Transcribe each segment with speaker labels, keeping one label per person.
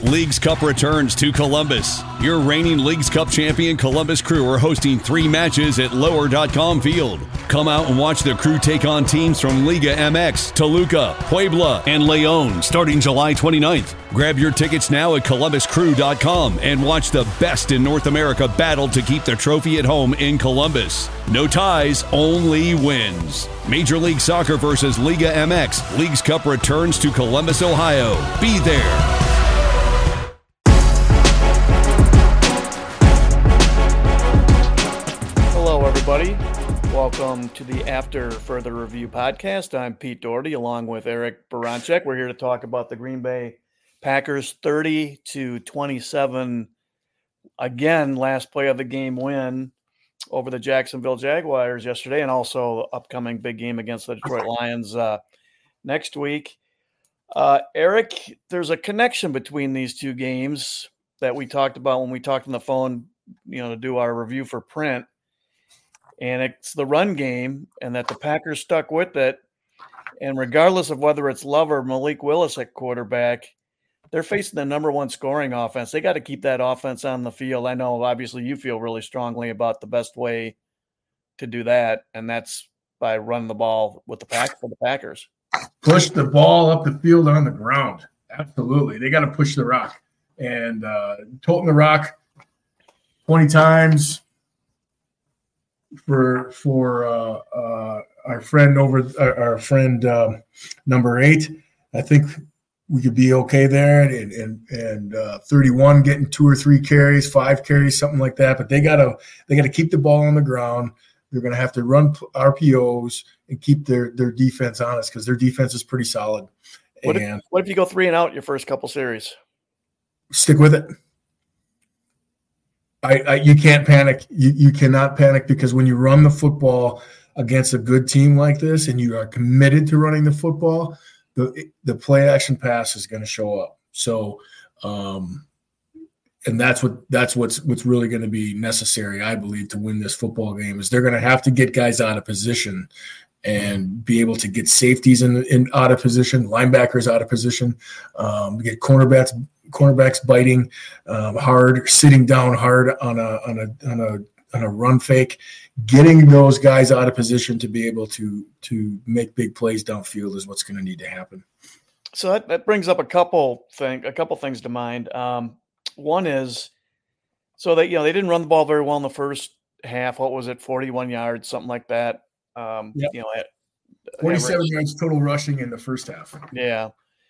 Speaker 1: Leagues Cup returns to Columbus. Your reigning Leagues Cup champion Columbus Crew are hosting 3 matches at Lower.com Field. Come out and watch the Crew take on teams from Liga MX, Toluca, Puebla, and Leon starting July 29th. Grab your tickets now at ColumbusCrew.com and watch the best in North America battle to keep the trophy at home in Columbus. No ties, only wins. Major League Soccer versus Liga MX. Leagues Cup returns to Columbus, Ohio. Be there.
Speaker 2: Everybody, welcome to the After Further Review podcast. I'm Pete Doherty along with Eric Baranczyk. We're here to talk about the Green Bay Packers 30-27 again last play of the game win over the Jacksonville Jaguars yesterday, and also upcoming big game against the Detroit Lions next week. Eric, there's a connection between these two games that we talked about when we talked on the phone, to do our review for print. And it's the run game, and that the Packers stuck with it. And regardless of whether it's Love or Malik Willis at quarterback, they're facing the number one scoring offense. They got to keep that offense on the field. I know, obviously, you feel really strongly about the best way to do that, and that's by running the ball with for the Packers.
Speaker 3: Push the ball up the field on the ground. Absolutely. They got to push the rock. And toting the rock 20 times – for our friend number 8, I think we could be okay there. And 31 getting 2 or 3 carries, 5 carries, something like that. But they gotta keep the ball on the ground. They're gonna have to run RPOs and keep their defense honest, because their defense is pretty solid.
Speaker 2: What if you go 3 and out your first couple series?
Speaker 3: Stick with it. You can't panic. You cannot panic, because when you run the football against a good team like this and you are committed to running the football, the play action pass is going to show up. So, and that's what's really going to be necessary, I believe, to win this football game. Is they're going to have to get guys out of position and be able to get safeties in out of position, linebackers out of position, get cornerbacks biting hard, sitting down hard on a run fake. Getting those guys out of position to be able to make big plays downfield is what's going to need to happen.
Speaker 2: So that brings up a couple things to mind. One is, so that they didn't run the ball very well in the first half. What was it, 41 yards, something like that?
Speaker 3: Yep. 47 yards total rushing in the first half.
Speaker 2: Yeah.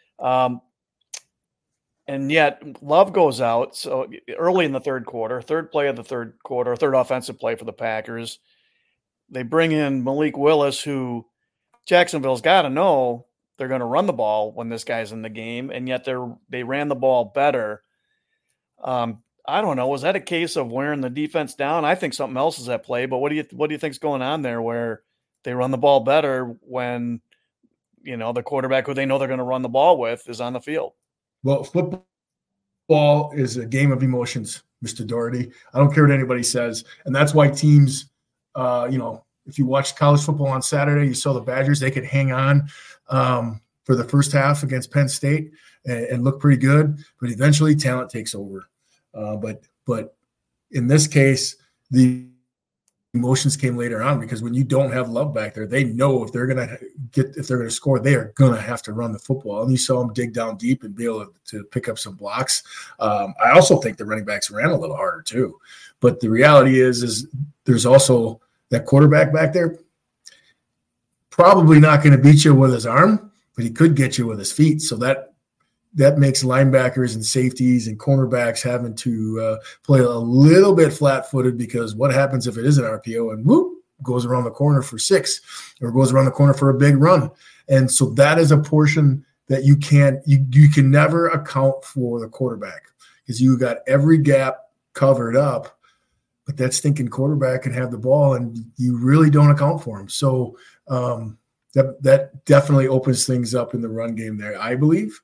Speaker 2: And yet Love goes out. So early in the third quarter, third play of the third quarter, third offensive play for the Packers, they bring in Malik Willis, who Jacksonville's got to know they're going to run the ball when this guy's in the game. And yet they ran the ball better. I don't know. Was that a case of wearing the defense down? I think something else is at play, but what do you think's going on there where they run the ball better when, the quarterback who they know they're going to run the ball with is on the field?
Speaker 3: Well, football is a game of emotions, Mr. Doherty. I don't care what anybody says. And that's why teams, if you watched college football on Saturday, you saw the Badgers, they could hang on for the first half against Penn State and look pretty good. But eventually talent takes over. But in this case, the emotions came later on, because when you don't have Love back there, they know if they're going to score, they are going to have to run the football. And you saw them dig down deep and be able to pick up some blocks. I also think the running backs ran a little harder too. But the reality is there's also that quarterback back there, probably not going to beat you with his arm, but he could get you with his feet. So that makes linebackers and safeties and cornerbacks having to play a little bit flat-footed, because what happens if it is an RPO and whoop, goes around the corner for 6 or goes around the corner for a big run? And so that is a portion that you can never account for the quarterback, because you got every gap covered up, but that stinking quarterback can have the ball and you really don't account for him. So that definitely opens things up in the run game there, I believe.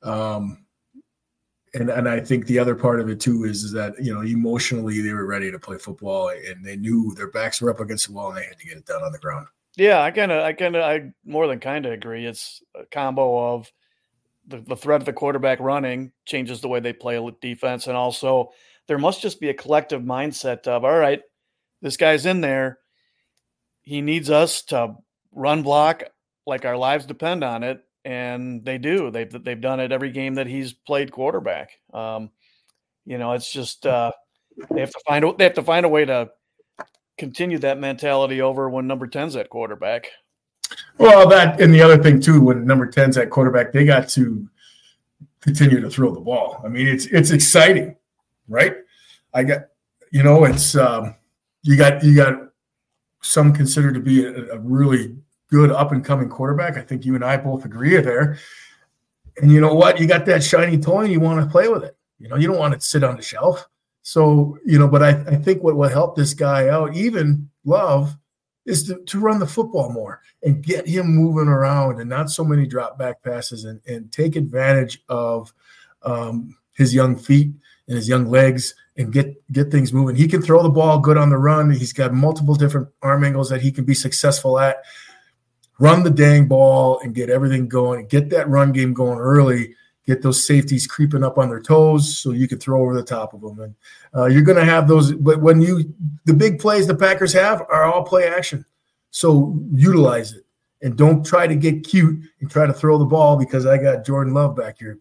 Speaker 3: And I think the other part of it too is that, emotionally they were ready to play football and they knew their backs were up against the wall and they had to get it done on the ground.
Speaker 2: Yeah, I more than kind of agree. It's a combo of the threat of the quarterback running changes the way they play defense. And also there must just be a collective mindset of, all right, this guy's in there. He needs us to run block like our lives depend on it. And they do. They've done it every game that he's played quarterback. It's just they have to find a way to continue that mentality over when number 10's at quarterback.
Speaker 3: Well, that and the other thing too, when number 10's at quarterback, they got to continue to throw the ball. I mean, it's exciting, right? It's you got some considered to be a really good up and coming quarterback. I think you and I both agree there. And you know what? You got that shiny toy and you want to play with it. You don't want it to sit on the shelf. So, but I think what will help this guy out, even Love, is to run the football more and get him moving around and not so many drop back passes and take advantage of his young feet and his young legs and get things moving. He can throw the ball good on the run. He's got multiple different arm angles that he can be successful at. Run the dang ball and get everything going. Get that run game going early. Get those safeties creeping up on their toes so you can throw over the top of them. And you're going to have those. But the big plays the Packers have are all play action. So utilize it and don't try to get cute and try to throw the ball because I got Jordan Love back here.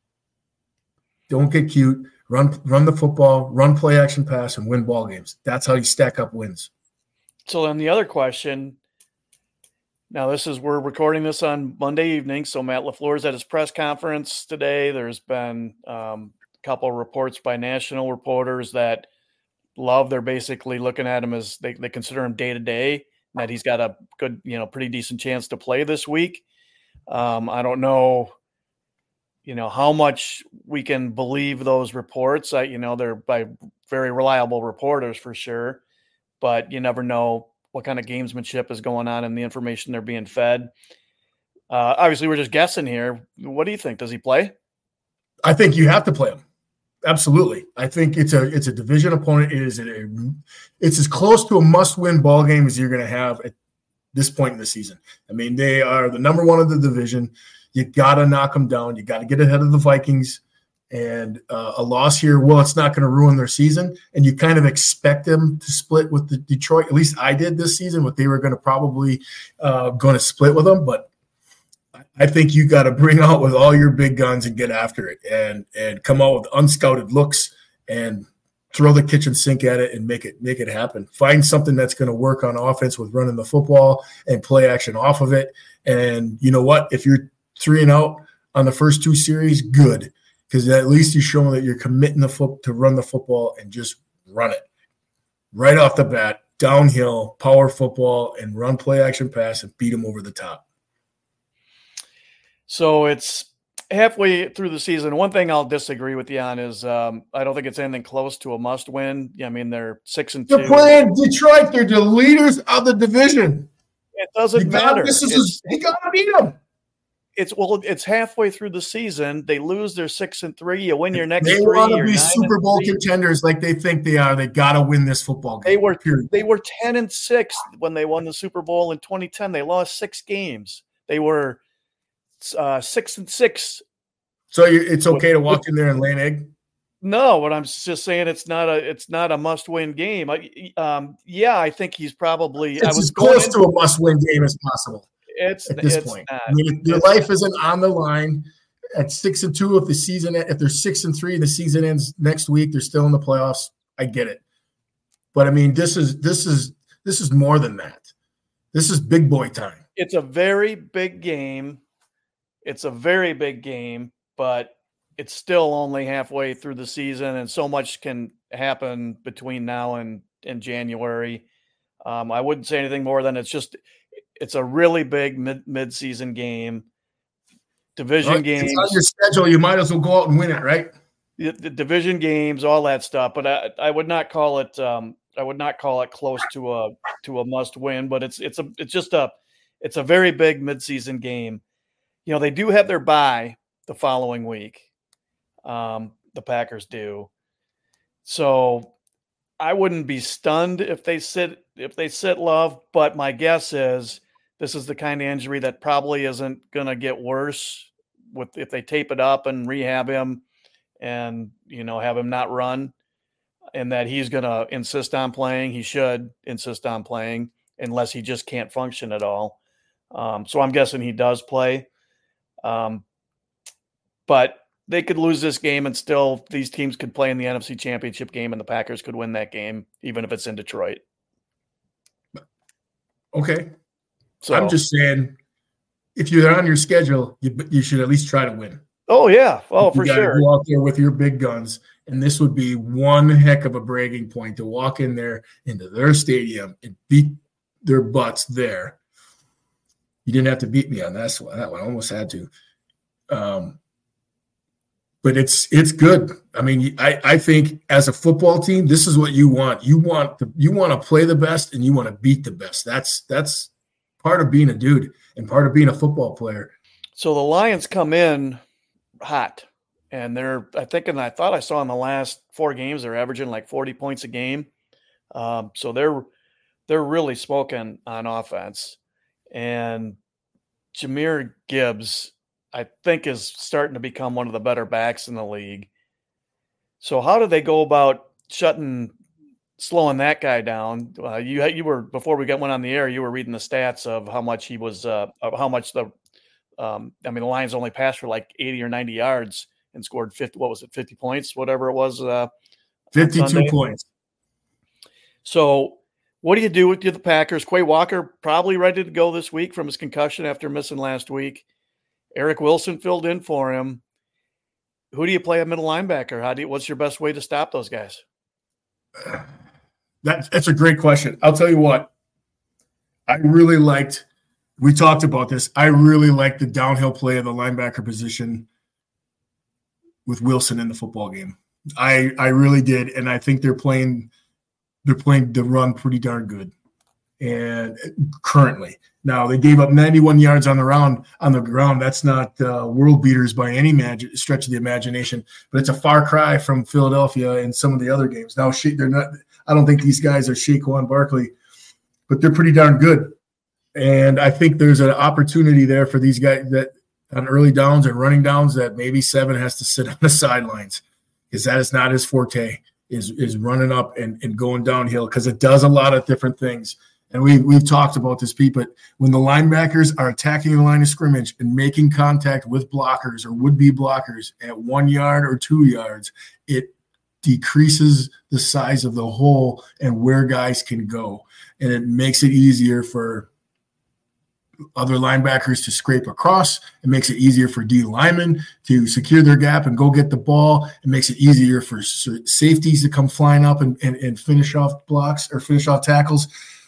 Speaker 3: Don't get cute. Run the football, run play action pass, and win ball games. That's how you stack up wins.
Speaker 2: So then the other question. Now, we're recording this on Monday evening, so Matt LaFleur is at his press conference today. There's been a couple of reports by national reporters that Love, they're basically looking at him as they consider him day-to-day, that he's got a good, pretty decent chance to play this week. I don't know, how much we can believe those reports. They're by very reliable reporters for sure, but you never know what kind of gamesmanship is going on in the information they're being fed. Obviously, we're just guessing here. What do you think? Does he play?
Speaker 3: I think you have to play him. Absolutely. I think it's a division opponent. It's as close to a must-win ball game as you're going to have at this point in the season. I mean, they are the number one of the division. You got to knock them down. You got to get ahead of the Vikings. And a loss here, well, it's not going to ruin their season. And you kind of expect them to split with the Detroit. At least I did this season, what they were going to probably going to split with them. But I think you got to bring out with all your big guns and get after it and come out with unscouted looks and throw the kitchen sink at it and make it happen. Find something that's going to work on offense with running the football and play action off of it. And you know what? If you're 3-0 on the first two series, good. Because at least you're showing that you're committing to run the football and just run it right off the bat, downhill, power football, and run play action pass and beat them over the top.
Speaker 2: So it's halfway through the season. One thing I'll disagree with you on is I don't think it's anything close to a must-win. I mean, they're 6-2.
Speaker 3: They're playing Detroit. They're the leaders of the division.
Speaker 2: It doesn't matter.
Speaker 3: You got to beat them.
Speaker 2: It's halfway through the season. They lose their 6-3. You win your next
Speaker 3: three.
Speaker 2: They
Speaker 3: want to be Super Bowl contenders like they think they are. They got to win this football game.
Speaker 2: They were 10-6 when they won the Super Bowl in 2010. They lost 6 games. They were 6-6.
Speaker 3: So it's okay to walk in there and lay an egg?
Speaker 2: No, but I'm just saying it's not a must-win game. I think he's probably.
Speaker 3: It's as close to a must-win game as possible. At this point,
Speaker 2: not.
Speaker 3: I mean, your life isn't on the line at 6-2. If they're 6-3, the season ends next week. They're still in the playoffs. I get it, but I mean, this is more than that. This is big boy time.
Speaker 2: It's a very big game. But it's still only halfway through the season, and so much can happen between now and January. I wouldn't say anything more than it's a really big mid-season game. Division games.
Speaker 3: It's on your schedule. You might as well go out and win it, right?
Speaker 2: The division games, all that stuff. But I would not call it. I would not call it close to a must-win. But it's a very big mid-season game. They do have their bye the following week. The Packers do. So I wouldn't be stunned if they sit Love, but my guess is this is the kind of injury that probably isn't going to get worse if they tape it up and rehab him and, have him not run, and that he's going to insist on playing. He should insist on playing unless he just can't function at all. So I'm guessing he does play. But they could lose this game and still these teams could play in the NFC Championship game and the Packers could win that game, even if it's in Detroit.
Speaker 3: Okay.
Speaker 2: So
Speaker 3: I'm just saying, if you're on your schedule, you should at least try to win.
Speaker 2: Oh, yeah. Oh, for
Speaker 3: you gotta
Speaker 2: sure.
Speaker 3: Go out there with your big guns. And this would be one heck of a bragging point to walk in there into their stadium and beat their butts there. You didn't have to beat me on that one. I almost had to. But it's good. I mean, I think as a football team, this is what you want. You want to play the best and you want to beat the best. That's part of being a dude and part of being a football player.
Speaker 2: So the Lions come in hot, and I thought I saw in the last 4 games they're averaging like 40 points a game. So they're really smoking on offense, and Jahmyr Gibbs, I think, is starting to become one of the better backs in the league. So how do they go about slowing that guy down? You were, before we went on the air, you were reading the stats of how much he was, the Lions only passed for like 80 or 90 yards and scored 50 points, whatever it was.
Speaker 3: 52 points.
Speaker 2: So what do you do with the Packers? Quay Walker probably ready to go this week from his concussion after missing last week. Eric Wilson filled in for him. Who do you play at middle linebacker? What's your best way to stop those guys?
Speaker 3: That's a great question. I'll tell you what. We talked about this. I really liked the downhill play of the linebacker position with Wilson in the football game. I really did, and I think they're playing the run pretty darn good. And currently, now they gave up 91 yards on the ground. That's not world beaters by any stretch of the imagination, but it's a far cry from Philadelphia and some of the other games. Now they're not. I don't think these guys are Saquon Barkley, but they're pretty darn good. And I think there's an opportunity there for these guys that on early downs and running downs that maybe Seven has to sit on the sidelines, because that is not his forte. Is running up and going downhill, because it does a lot of different things. And we've talked about this, Pete, but when the linebackers are attacking the line of scrimmage and making contact with blockers or would-be blockers at 1 yard or 2 yards, it decreases the size of the hole and where guys can go. And it makes it easier for other linebackers to scrape across. It makes it easier for D linemen to secure their gap and go get the ball. It makes it easier for safeties to come flying up and finish off blocks or finish off tackles.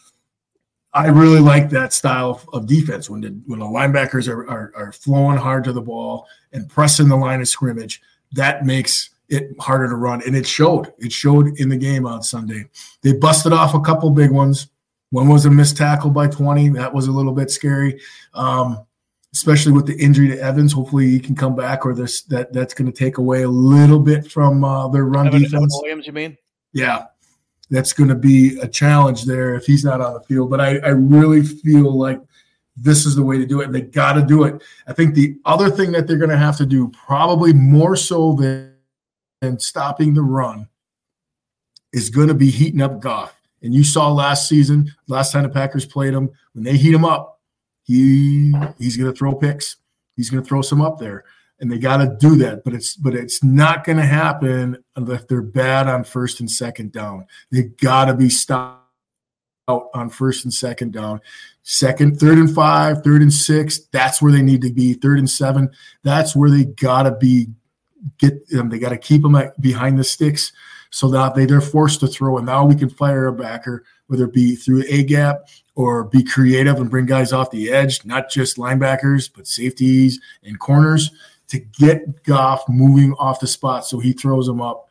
Speaker 3: I really like that style of defense when the linebackers are flowing hard to the ball and pressing the line of scrimmage. That makes it harder to run, and it showed. It showed in the game on Sunday. They busted off a couple big ones. One was a missed tackle by 20. That was a little bit scary, especially with the injury to Evans. Hopefully he can come back, or that's going to take away a little bit from their run defense.
Speaker 2: Evan Williams, you mean?
Speaker 3: Yeah. That's going to be a challenge there if he's not on the field. But I really feel like this is the way to do it, and they got to do it. I think the other thing that they're going to have to do, probably more so than stopping the run, is going to be heating up Goff. And you saw last season, last time the Packers played him, when they heat him up, he's going to throw picks. He's going to throw some up there. And they got to do that, but it's not going to happen unless they're bad on first and second down. They got to be stopped out on first and second down. Third and 5, third and 6. That's where they need to be. 3rd and 7. That's where they got to be. They got to keep them behind the sticks so that they're forced to throw. And now we can fire a backer, whether it be through a gap or be creative and bring guys off the edge, not just linebackers, but safeties and corners, to get Goff moving off the spot so he throws them up.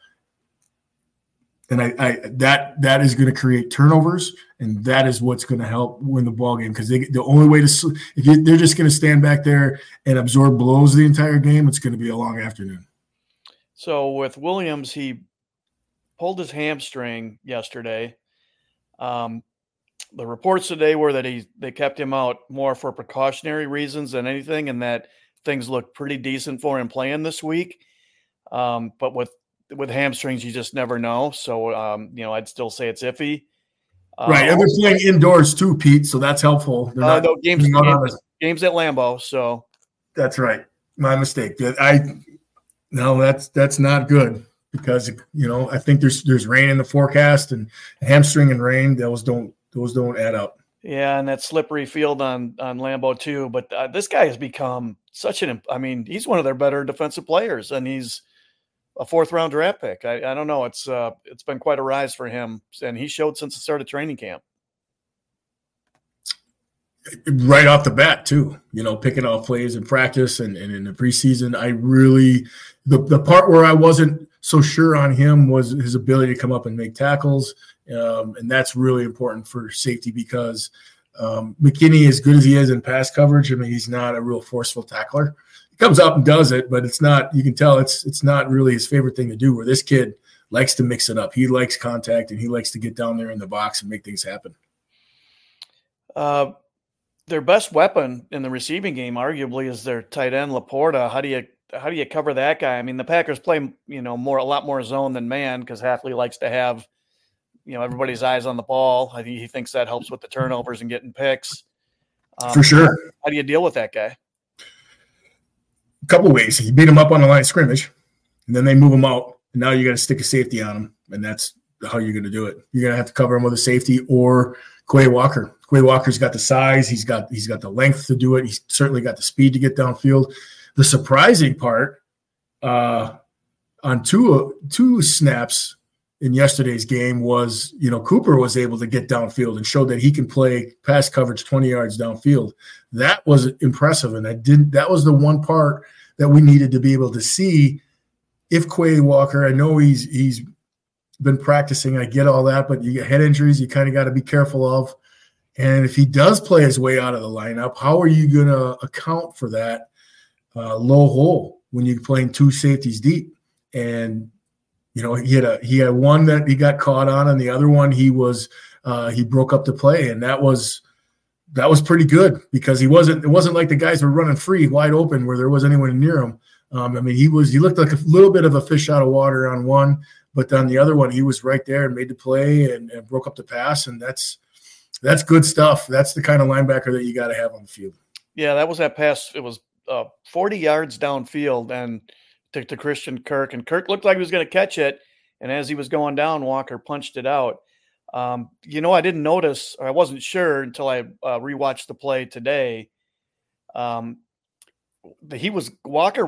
Speaker 3: And that is going to create turnovers, and that is what's going to help win the ball game, because the only way they're just going to stand back there and absorb blows the entire game, it's going to be a long afternoon.
Speaker 2: So with Williams, he pulled his hamstring yesterday. The reports today were that they kept him out more for precautionary reasons than anything, and that things look pretty decent for him playing this week. But with hamstrings, you just never know. So, I'd still say it's iffy.
Speaker 3: Right. And they're playing indoors too, Pete. So that's helpful. They're not
Speaker 2: games at Lambeau. So
Speaker 3: that's right. My mistake. That's not good because, I think there's rain in the forecast, and hamstring and rain, those don't add up.
Speaker 2: Yeah, and that slippery field on Lambeau too. But this guy has become he's one of their better defensive players, and he's a 4th-round draft pick. I don't know. It's been quite a rise for him, and he showed since the start of training camp.
Speaker 3: Right off the bat, too. Picking off plays in practice and in the preseason. I really the part where I wasn't so sure on him was his ability to come up and make tackles, and that's really important for safety because McKinney, as good as he is in pass coverage, he's not a real forceful tackler. Comes up and does it, but it's not. You can tell it's not really his favorite thing to do. Where this kid likes to mix it up. He likes contact, and he likes to get down there in the box and make things happen.
Speaker 2: Their best weapon in the receiving game, arguably, is their tight end Laporta. How do you cover that guy? The Packers play a lot more zone than man because Hafley likes to have everybody's eyes on the ball. I think he thinks that helps with the turnovers and getting picks.
Speaker 3: For sure.
Speaker 2: How do you deal with that guy?
Speaker 3: A couple ways. You beat them up on the line of scrimmage, and then they move them out. And now you got to stick a safety on them, and that's how you're going to do it. You're going to have to cover him with a safety or Quay Walker. Quay Walker's got the size. He's got the length to do it. He's certainly got the speed to get downfield. The surprising part on two snaps in yesterday's game was, Cooper was able to get downfield and showed that he can play pass coverage 20 yards downfield. That was impressive, and that was the one part that we needed to be able to see. If Quay Walker, I know he's been practicing, I get all that, but you get head injuries, you kind of got to be careful of. And if he does play his way out of the lineup, how are you going to account for that low hole when you're playing 2 safeties deep? And he had one that he got caught on, and the other one he broke up the play, and that was pretty good because it wasn't like the guys were running free wide open where there wasn't anyone near him. He looked like a little bit of a fish out of water on one, but on the other one he was right there and made the play and broke up the pass, and that's good stuff. That's the kind of linebacker that you got to have on the field.
Speaker 2: Yeah, that was that pass. It was 40 yards downfield and to Christian Kirk, and Kirk looked like he was going to catch it. And as he was going down, Walker punched it out. I didn't notice, or I wasn't sure until I rewatched the play today. Cooper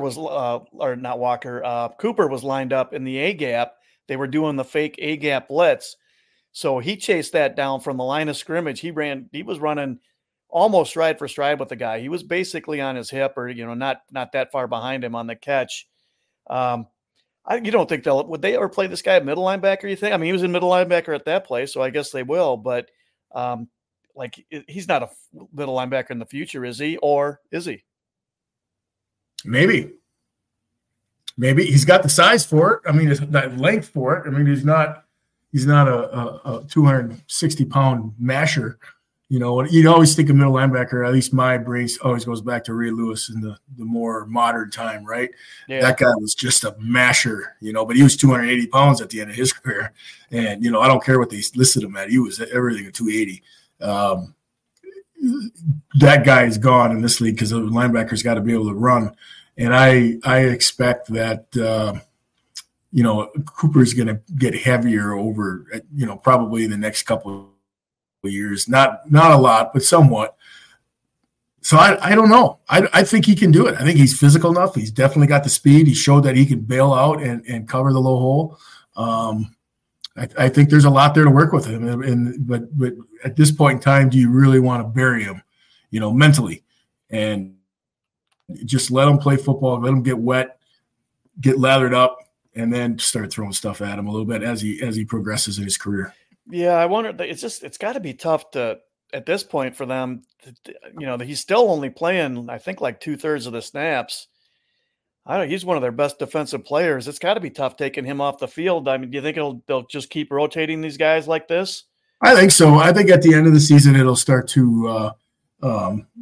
Speaker 2: was lined up in the A gap. They were doing the fake A gap blitz. So he chased that down from the line of scrimmage. He was running almost stride for stride with the guy. He was basically on his hip or, not that far behind him on the catch. You don't think would they ever play this guy at middle linebacker, you think? He was in middle linebacker at that play, so I guess they will, but he's not a middle linebacker in the future, is he? Or is he?
Speaker 3: Maybe he's got the size for it. He's got length for it. He's not a 260-pound masher. You'd always think of middle linebacker, at least my brain always goes back to Ray Lewis in the more modern time, right? Yeah. That guy was just a masher, but he was 280 pounds at the end of his career. And, I don't care what they listed him at. He was everything at 280. That guy is gone in this league because the linebackers got to be able to run. And I expect that, Cooper's going to get heavier over, probably in the next couple of years. Not a lot, but somewhat. So I don't know. I think he can do it. I think he's physical enough. He's definitely got the speed. He showed that he can bail out and cover the low hole. I think there's a lot there to work with him. But at this point in time, do you really want to bury him, mentally? And just let him play football, let him get wet, get lathered up, and then start throwing stuff at him a little bit as he progresses in his career.
Speaker 2: Yeah, I wonder. It's got to be tough at this point for them. He's still only playing, I think, like 2/3 of the snaps. He's one of their best defensive players. It's got to be tough taking him off the field. Do you think they'll just keep rotating these guys like this?
Speaker 3: I think so. I think at the end of the season it'll start to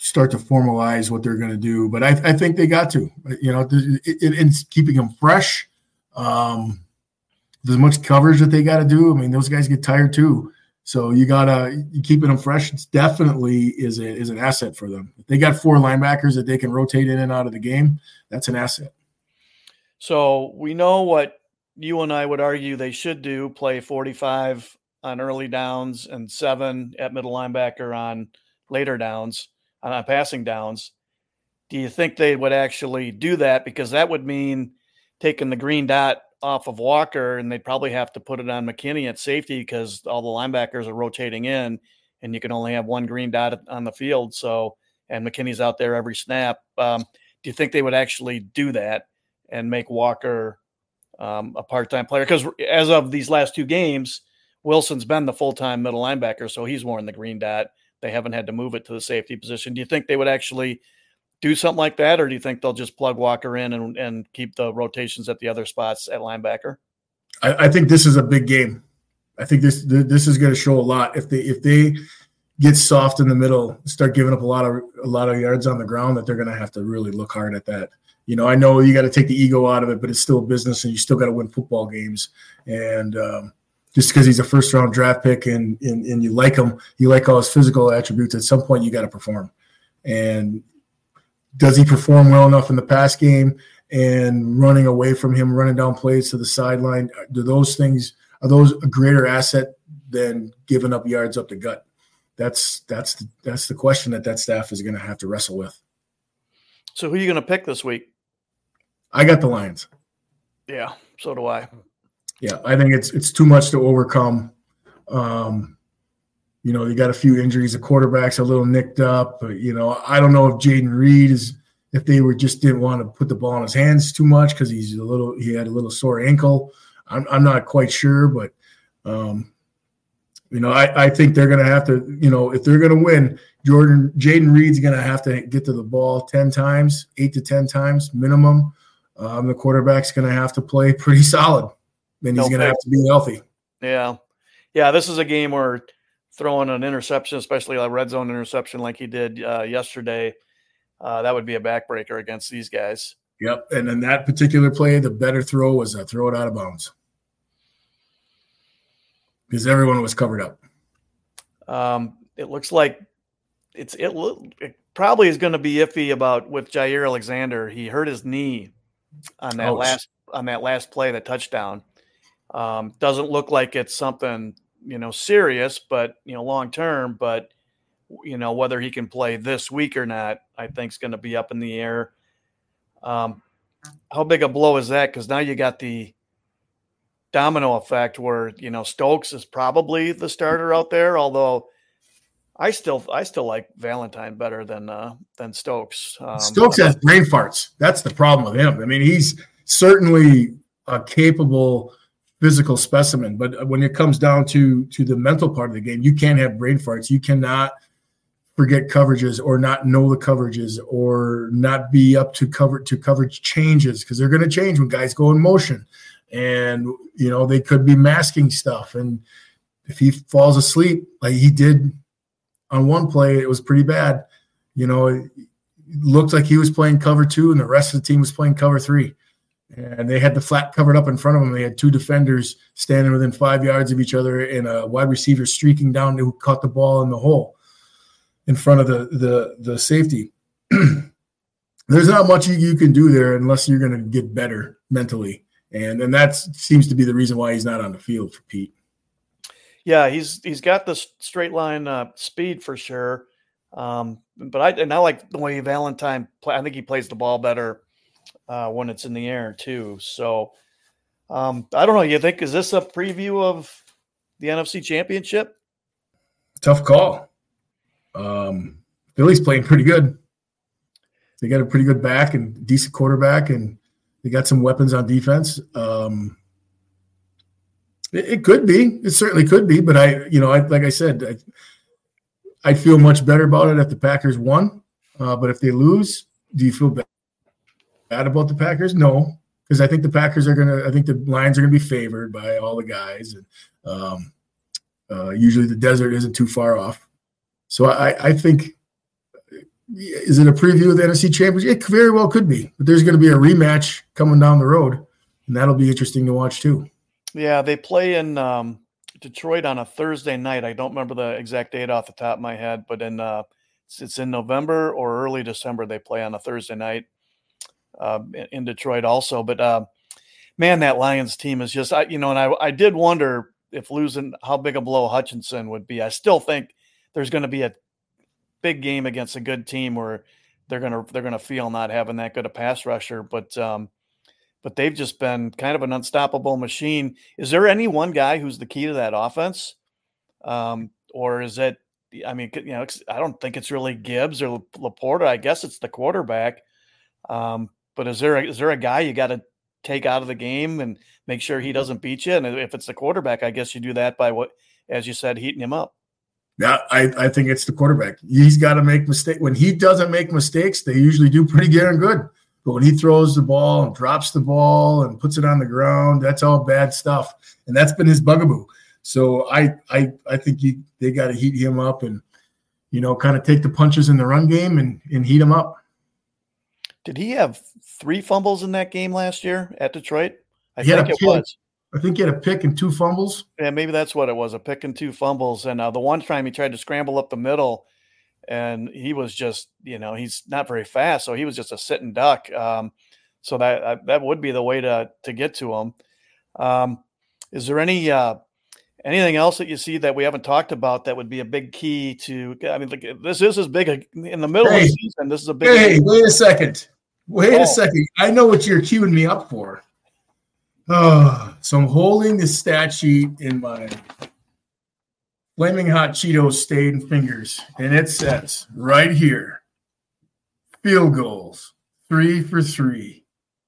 Speaker 3: start to formalize what they're going to do. But I think they got to, it's keeping them fresh. There's much coverage that they got to do. I mean, those guys get tired too. So you keeping them fresh. It's definitely is an asset for them. If they got 4 linebackers that they can rotate in and out of the game, that's an asset.
Speaker 2: So we know what you and I would argue they should do: play 45 on early downs and 7 at middle linebacker on later downs, on passing downs. Do you think they would actually do that? Because that would mean taking the green dot off of Walker, and they'd probably have to put it on McKinney at safety because all the linebackers are rotating in, and you can only have 1 green dot on the field. So, and McKinney's out there every snap. Do you think they would actually do that and make Walker a part-time player? Because as of these last 2 games, Wilson's been the full-time middle linebacker, so he's worn the green dot. They haven't had to move it to the safety position. Do you think they would actually do something like that, or do you think they'll just plug Walker in and keep the rotations at the other spots at linebacker?
Speaker 3: I think this is a big game. I think this is going to show a lot. If they get soft in the middle, start giving up a lot of yards on the ground, that they're going to have to really look hard at that. I know you got to take the ego out of it, but it's still business, and you still got to win football games. And just because he's a first-round draft pick and you like him, you like all his physical attributes, at some point you got to perform. And does he perform well enough in the pass game and running away from him, running down plays to the sideline? Are those a greater asset than giving up yards up the gut? That's the question that staff is going to have to wrestle with.
Speaker 2: So who are you going to pick this week?
Speaker 3: I got the Lions.
Speaker 2: Yeah, so do I.
Speaker 3: Yeah, I think it's too much to overcome. You got a few injuries. The quarterback's a little nicked up. But, I don't know if Jaden Reed if they didn't want to put the ball in his hands too much because he had a little sore ankle. I'm not quite sure, but I think they're going to have to, if they're going to win, Jaden Reed's going to have to get to the ball 10 times, 8 to 10 times minimum. The quarterback's going to have to play pretty solid. Then he's going to have to be healthy.
Speaker 2: Yeah. Yeah, this is a game where throwing an interception, especially a red zone interception like he did yesterday, that would be a backbreaker against these guys.
Speaker 3: Yep, and in that particular play, the better throw was to throw it out of bounds because everyone was covered up.
Speaker 2: It looks like it probably is going to be iffy with Jair Alexander. He hurt his knee on that last play, the touchdown. Doesn't look like it's something serious, but long term. But whether he can play this week or not, I think is going to be up in the air. How big a blow is that? Because now you got the domino effect where Stokes is probably the starter out there. Although I still like Valentine better than Stokes.
Speaker 3: Stokes has brain farts. That's the problem with him. I mean, he's certainly a capable physical specimen, but when it comes down to the mental part of the game, you can't have brain farts. You cannot forget coverages or not know the coverages or not be up to coverage changes, because they're going to change when guys go in motion, and they could be masking stuff. And if he falls asleep like he did on one play, it was pretty bad. It looked like he was playing cover 2 and the rest of the team was playing cover 3. And they had the flat covered up in front of them. They had 2 defenders standing within 5 yards of each other and a wide receiver streaking down who caught the ball in the hole in front of the safety. There's not much you can do there unless you're going to get better mentally. And that seems to be the reason why he's not on the field for Pete.
Speaker 2: Yeah, he's got the straight line speed for sure. But I like the way Valentine play. I think he plays the ball better when it's in the air too. So I don't know. You think, is this a preview of the NFC Championship?
Speaker 3: Tough call. Philly's playing pretty good. They got a pretty good back and decent quarterback, and they got some weapons on defense. It could be. It certainly could be. But like I said, I'd feel much better about it if the Packers won. But if they lose, do you feel bad about the Packers? No, because I think the Packers are I think the Lions are gonna be favored by all the guys, and usually the desert isn't too far off. So I think Is it a preview of the NFC Championship? It very well could be, but there's going to be a rematch coming down the road, and that'll be interesting to watch too.
Speaker 2: Yeah, they play in Detroit on a Thursday night. I don't remember the exact date off the top of my head, but it's in November or early December. They play on a Thursday night in Detroit also. But man, that Lions team is just, and I did wonder if losing, how big a blow Hutchinson would be. I still think there's going to be a big game against a good team where they're gonna feel not having that good a pass rusher, but they've just been kind of an unstoppable machine. Is there any one guy who's the key to that offense, or is it? I mean, I don't think it's really Gibbs or Laporta. I guess it's the quarterback. But is there a guy you got to take out of the game and make sure he doesn't beat you? And if it's the quarterback, I guess you do that by as you said, heating him up.
Speaker 3: Yeah, I think it's the quarterback. He's got to make mistakes. When he doesn't make mistakes, they usually do pretty darn good. But when he throws the ball and drops the ball and puts it on the ground, that's all bad stuff. And that's been his bugaboo. So I think they got to heat him up and, kind of take the punches in the run game and heat him up.
Speaker 2: Did he have 3 fumbles in that game last year at Detroit? I think it was.
Speaker 3: I think he had a pick and 2 fumbles.
Speaker 2: Yeah, maybe that's what it was, a pick and 2 fumbles. And the one time he tried to scramble up the middle, and he was just, he's not very fast, so he was just a sitting duck. So that would be the way to get to him. Is there anything else that you see that we haven't talked about that would be a big key to? I mean, this is as big in the middle of the season. This is a big.
Speaker 3: Hey, wait a second. A second. I know what you're queuing me up for. So I'm holding the stat sheet in my Flaming Hot Cheetos stained fingers, and it says right here, field goals, 3 for 3.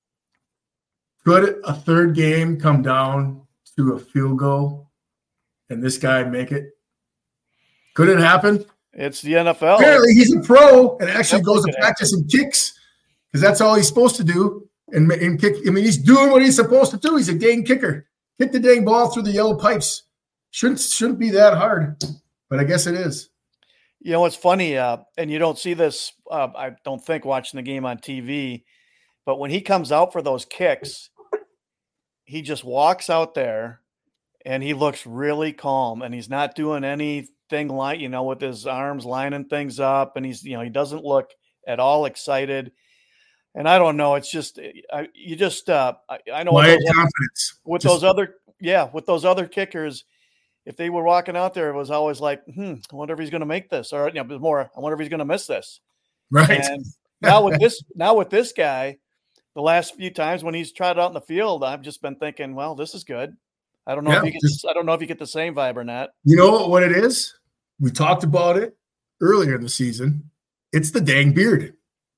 Speaker 3: Could a third game come down to a field goal and this guy make it? Could it happen?
Speaker 2: It's the NFL.
Speaker 3: Apparently he's a pro and actually goes to practice and kicks because that's all he's supposed to do. And kick. I mean, he's doing what he's supposed to do. He's a dang kicker. Kick the dang ball through the yellow pipes. Shouldn't be that hard, but I guess it is.
Speaker 2: It's funny, and you don't see this, I don't think, watching the game on TV, but when he comes out for those kicks, he just walks out there and he looks really calm, and he's not doing anything like, with his arms lining things up, and he's, he doesn't look at all excited. And I don't know. It's just I know
Speaker 3: quiet confidence
Speaker 2: with those other kickers. If they were walking out there, it was always like, I wonder if he's going to make this, or more. I wonder if he's going to miss this.
Speaker 3: Right.
Speaker 2: And now with this guy, the last few times when he's tried out in the field, I've just been thinking, well, this is good. I don't know if you get the same vibe or not.
Speaker 3: You know what it is? We talked about it earlier in the season. It's the dang beard.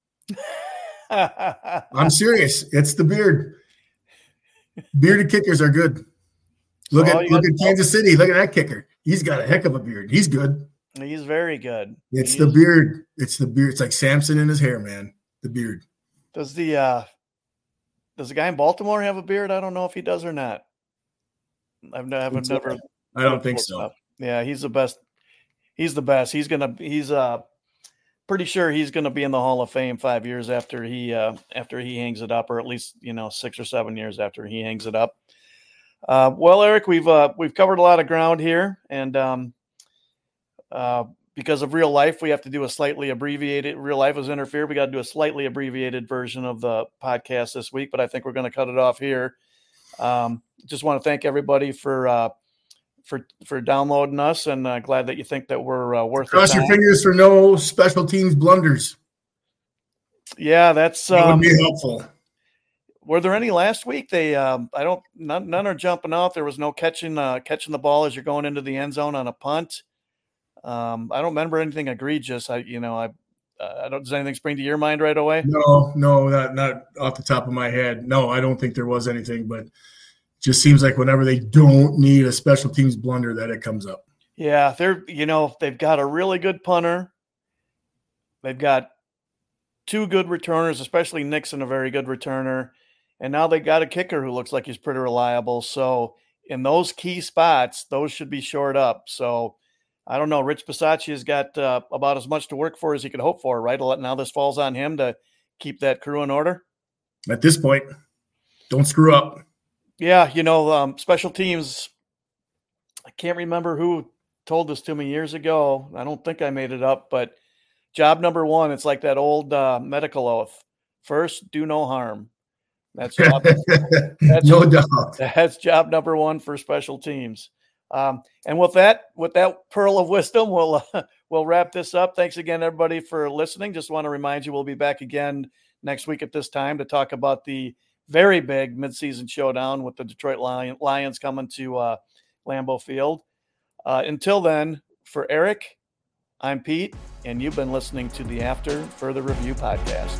Speaker 3: I'm serious. It's the beard. Bearded kickers are good. Look at Kansas City. Look at that kicker. He's got a heck of a beard. He's good.
Speaker 2: He's very good.
Speaker 3: It's the beard. It's the beard. It's like Samson in his hair, man. The beard.
Speaker 2: Does the guy in Baltimore have a beard? I don't know if he does or not. I
Speaker 3: don't think so.
Speaker 2: Yeah, he's the best. He's the best. He's pretty sure he's going to be in the Hall of Fame 5 years after he hangs it up, or at least 6 or 7 years after he hangs it up. Well, Eric, we've covered a lot of ground here, and because of real life, we have to do a slightly abbreviated. Real life has interfered. We got to do a slightly abbreviated version of the podcast this week, but I think we're going to cut it off here. Just want to thank everybody for downloading us, and glad that you think that we're worth it.
Speaker 3: Cross your fingers for no special teams blunders.
Speaker 2: Yeah, that
Speaker 3: would be helpful.
Speaker 2: Were there any last week? None are jumping out. There was no catching the ball as you're going into the end zone on a punt. I don't remember anything egregious. I don't. Does anything spring to your mind right away?
Speaker 3: No, not off the top of my head. No, I don't think there was anything, but it just seems like whenever they don't need a special teams blunder, that it comes up.
Speaker 2: Yeah, they've got a really good punter. They've got 2 good returners, especially Nixon, a very good returner. And now they got a kicker who looks like he's pretty reliable. So in those key spots, those should be shored up. So I don't know. Rich Bisaccia has got about as much to work for as he could hope for, right? Now this falls on him to keep that crew in order.
Speaker 3: At this point, don't screw up.
Speaker 2: Yeah, special teams. I can't remember who told this to me years ago. I don't think I made it up, but job number one, it's like that old medical oath. First, do no harm. That's no doubt. That's job number one for special teams. And with that pearl of wisdom, we'll wrap this up. Thanks again, everybody, for listening. Just want to remind you, we'll be back again next week at this time to talk about the very big midseason showdown with the Detroit Lions coming to Lambeau Field. Until then, for Eric, I'm Pete, and you've been listening to the After Further Review podcast.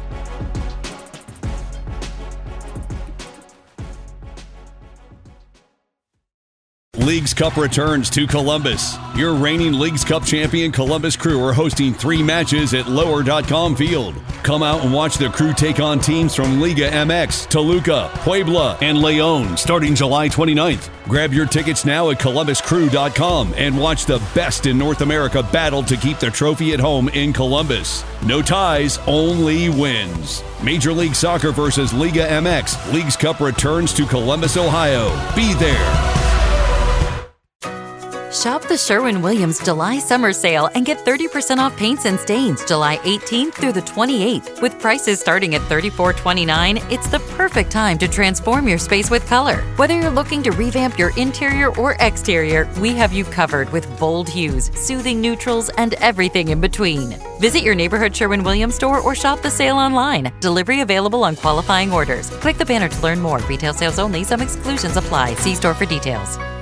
Speaker 1: Leagues Cup returns to Columbus. Your reigning Leagues Cup champion Columbus Crew are hosting 3 matches at Lower.com Field. Come out and watch the Crew take on teams from Liga MX, Toluca, Puebla, and León starting July 29th. Grab your tickets now at ColumbusCrew.com and watch the best in North America battle to keep the trophy at home in Columbus. No ties, only wins. Major League Soccer versus Liga MX. Leagues Cup returns to Columbus, Ohio. Be there.
Speaker 4: Shop the Sherwin-Williams July Summer Sale and get 30% off paints and stains July 18th through the 28th. With prices starting at $34.29, it's the perfect time to transform your space with color. Whether you're looking to revamp your interior or exterior, we have you covered with bold hues, soothing neutrals, and everything in between. Visit your neighborhood Sherwin-Williams store or shop the sale online. Delivery available on qualifying orders. Click the banner to learn more. Retail sales only. Some exclusions apply. See store for details.